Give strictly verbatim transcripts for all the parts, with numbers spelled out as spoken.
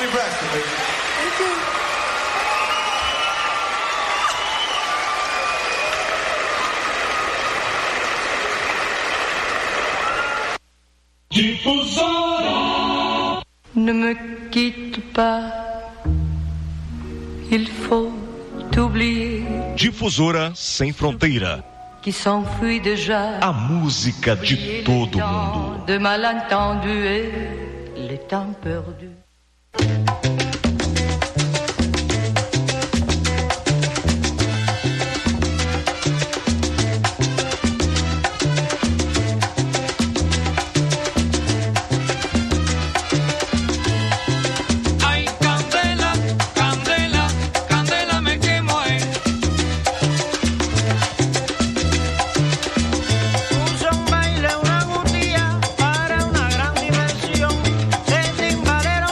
Toni Braxton, baby. Thank you. Diffusora. Ne me quitte pas, il faut oublier. Difusora Sem Fronteira. Qui s'enfuit déjà. A música de todo mundo. De malentendu et les temps perdus. Para una gran diversión, el timbalero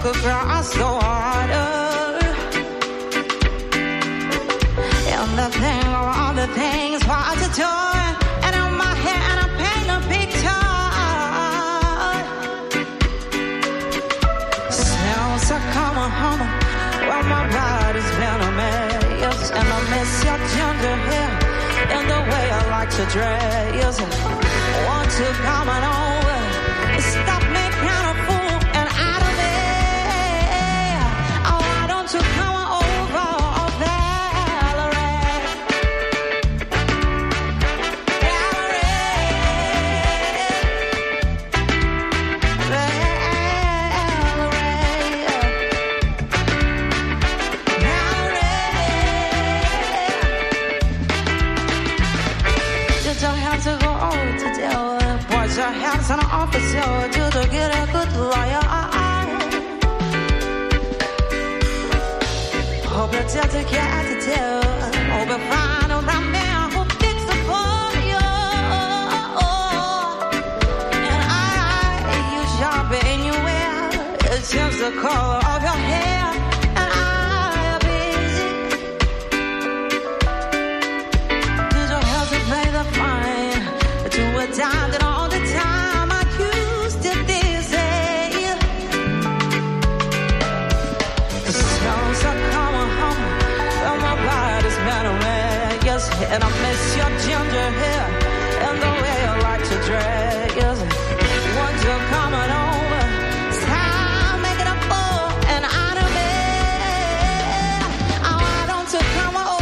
look across the water, and the thing of all the things what to do, and in my head I paint a picture. Sounds like coming home where my body's been a mess, and I miss your ginger hair and the way I like to dress. Want to come on over, stop making a fool and out of there. Oh, why don't you come on over, oh Valerie, your hands on an officer, do to get a good lawyer. Hope you're still to get to tell. Hope you find a right man who fix it for you. And I, you sharp anywhere. It seems the color of your hair. And I'm busy. Did you have to pay the fine? To a time that all the time I used to busy. The sounds are coming home, and my body's been a mess. And I miss your ginger hair and the way I like to dress. Once you're coming over, it's time making a fool and out of it. Oh, why don't you come over?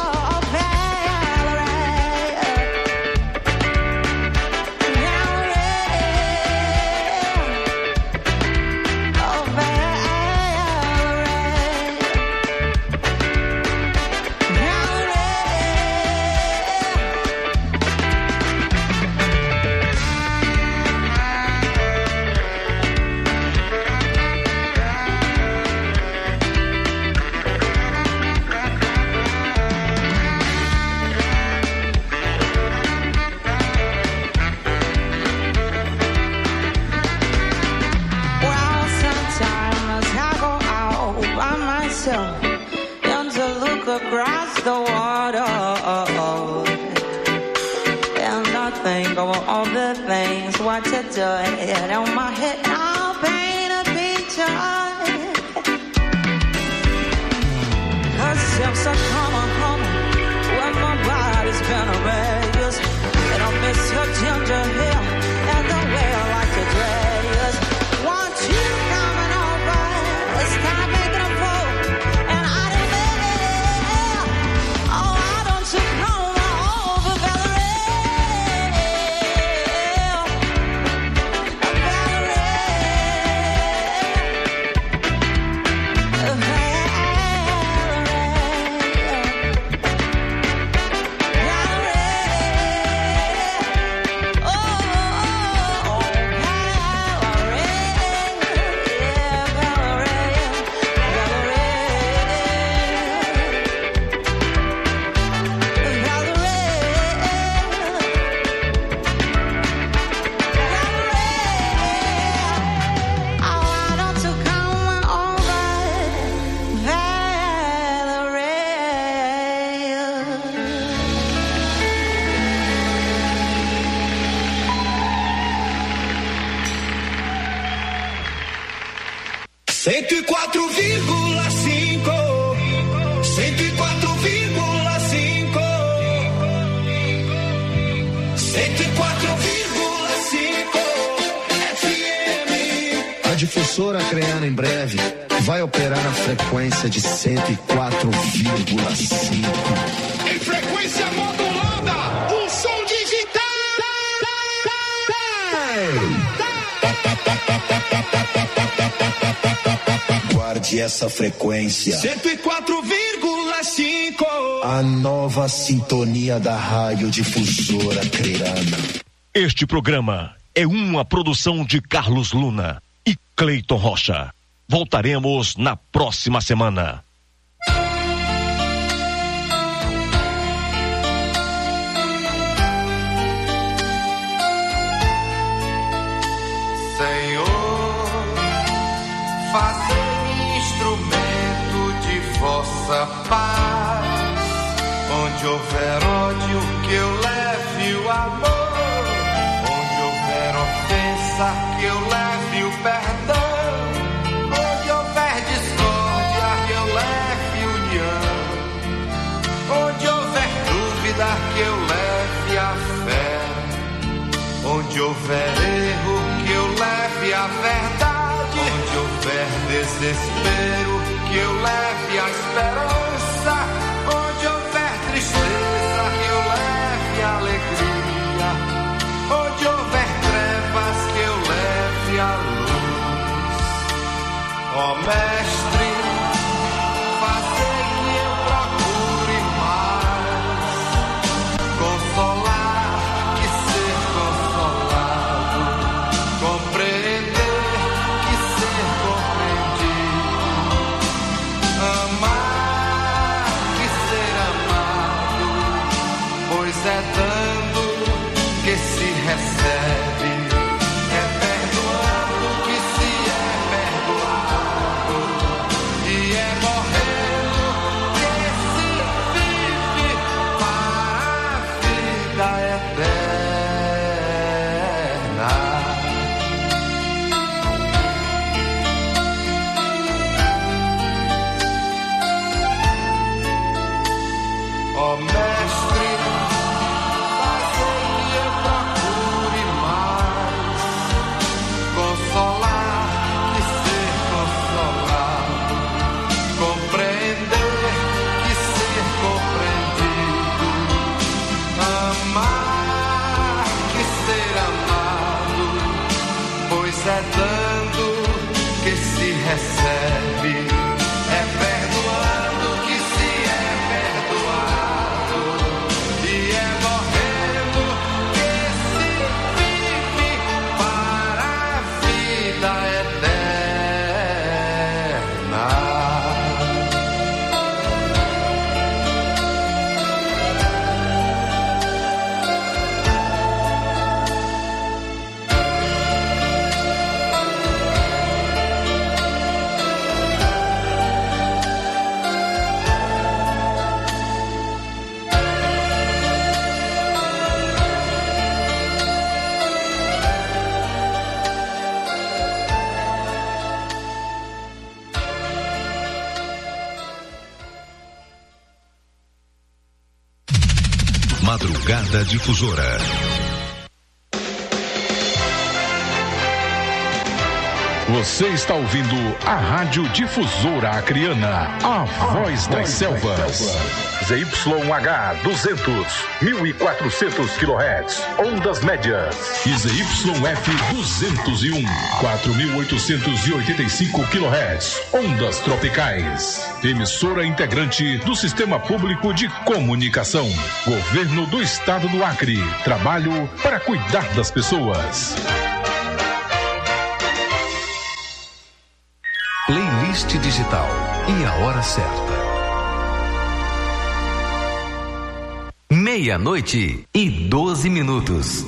And to look across the water, and I think of all the things what to do, and on my head I'll paint a picture. Cause since I come home when my body's been a mess, and I miss your ginger hair and the way I like to dress. Want you coming over, it's time making a fool. cento e quatro vírgula cinco, cento e quatro vírgula cinco, cento e quatro vírgula cinco F M. A difusora Creana em breve vai operar na frequência de cento e quatro vírgula cinco. Em frequência modulada, um som digital. Guarde essa frequência. cento e quatro vírgula cinco. A nova sintonia da rádio difusora Creana. Este programa é uma produção de Carlos Luna e Cleiton Rocha. Voltaremos na próxima semana. Fazei instrumento de vossa paz. Onde houver ódio, que eu leve o amor. Onde houver ofensa, que eu leve o perdão. Onde houver discórdia, que eu leve união. Onde houver dúvida, que eu leve a fé. Onde houver erro, que eu leve a verdade. Onde houver desespero, que eu leve a esperança. Onde houver tristeza, que eu leve a alegria. Onde houver trevas, que eu leve a luz. Ó Mestre, fazei que eu procure mais consolar que ser consolado, compreender que ser compreendido, amar que ser amado, pois é dando que se recebe, é perdoando que se é perdoado, e é morrendo que se vive para a vida eterna. Ó Mestre, fazei que eu procure mais consolar que ser consolado, compreender que ser compreendido, amar que ser amado, pois é dando que se recebe, é perdoando que se é perdoado, e é morrendo que se vive para a vida eterna. Madrugada Difusora. Você está ouvindo a Rádio Difusora Acreana, a voz das selvas. Z Y H duzentos, mil e quatrocentos quilohertz, ondas médias. E Z Y F duzentos e um, quatro mil oitocentos e oitenta e cinco quilohertz, ondas tropicais. Emissora integrante do Sistema Público de Comunicação. Governo do Estado do Acre. Trabalho para cuidar das pessoas. Playlist digital e a hora certa. Meia-noite e doze minutos.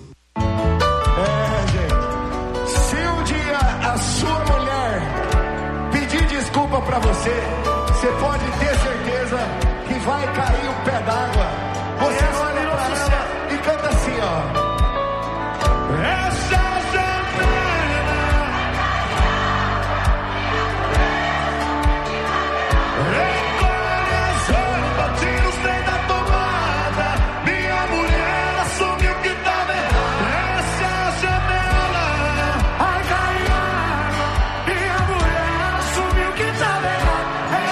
É, gente. Se um dia a sua mulher pedir desculpa pra você, você pode ter certeza que vai cair um pé d'água. Você olha pra ela e canta assim, ó. Essa Ai, caiu, minha mulher assumiu que tá errado.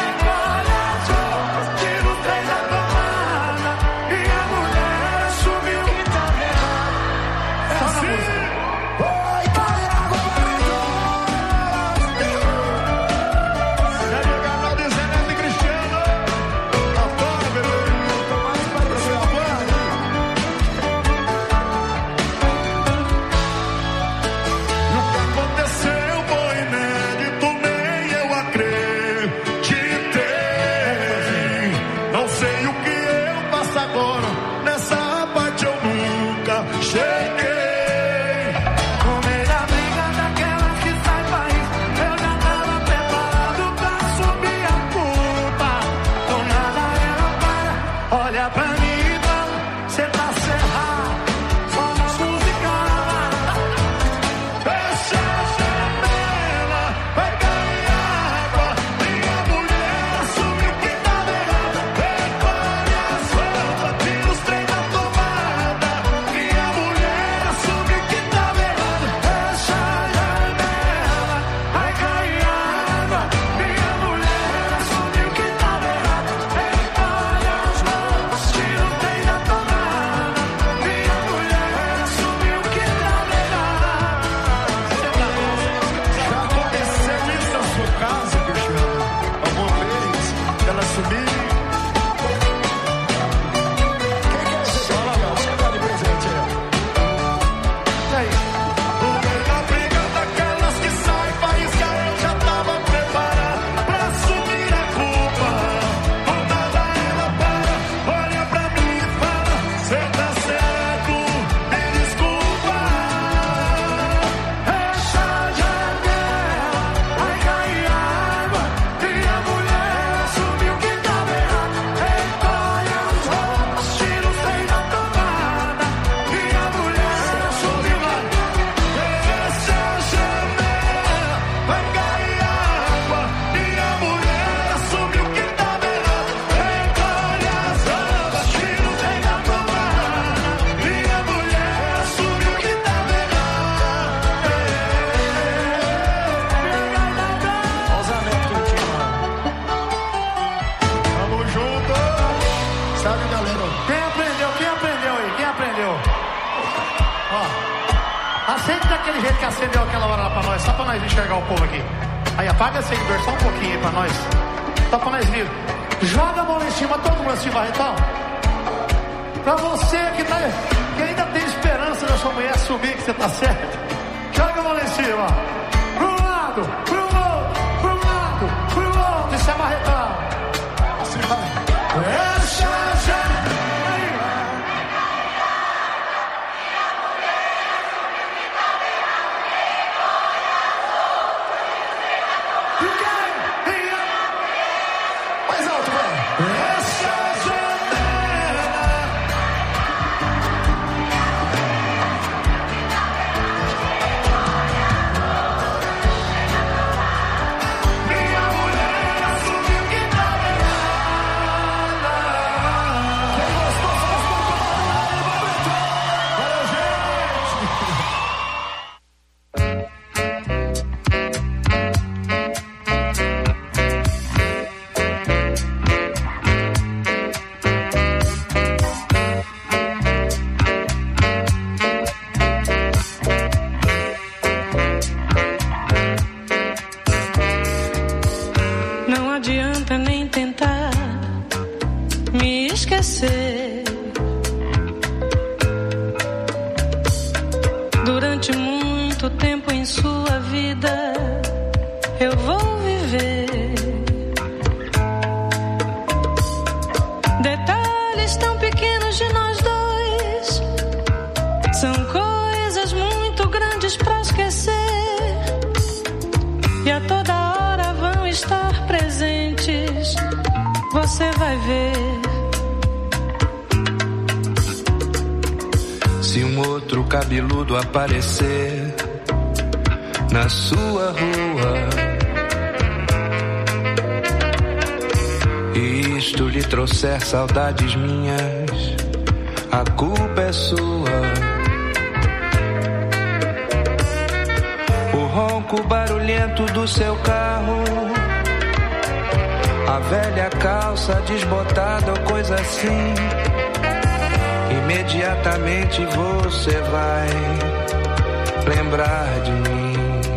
daquele jeito que acendeu aquela hora lá pra nós, só pra nós enxergar o povo aqui. Aí apaga esse seguidor só um pouquinho aí pra nós. Só pra nós ver. Joga a mão lá em cima, todo mundo assim, Barretão. Pra você que, tá, que ainda tem esperança da sua mulher subir, que você tá certo. Joga a mão lá em cima. Pro lado, pro outro, pro lado, pro outro. Isso é Barretão. Assim vai. Essa já. Mais alto, vai. Essa janela. Minha mulher assumiu que tá errada. Quem gostou, faz muito barulho. Valeu, gente. Não adianta nem tentar me esquecer. Durante muito tempo em sua vida eu vou viver detalhes tão pequenos de nós dois. São coisas muito grandes pra esquecer. E a toda hora vão estar presentes. Você vai ver. Se um outro cabeludo aparecer na sua rua e isto lhe trouxer saudades minhas, a culpa é sua. O ronco barulhento do seu carro, a velha calça desbotada ou coisa assim, imediatamente você vai lembrar de mim.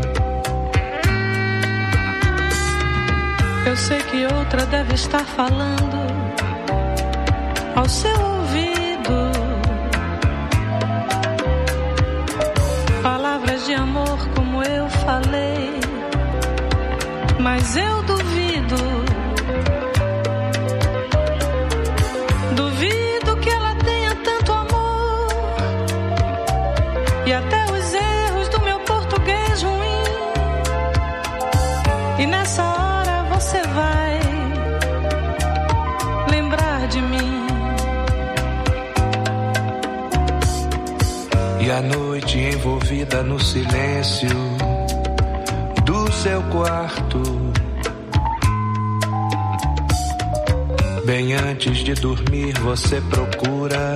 Eu sei que outra deve estar falando ao seu ouvido palavras de amor como eu falei, mas eu duvido. Duvido que ela tenha tanto amor e até os erros do meu português ruim. E nessa hora você vai lembrar de mim. E a noite envolvida no silêncio do seu quarto, bem antes de dormir você procura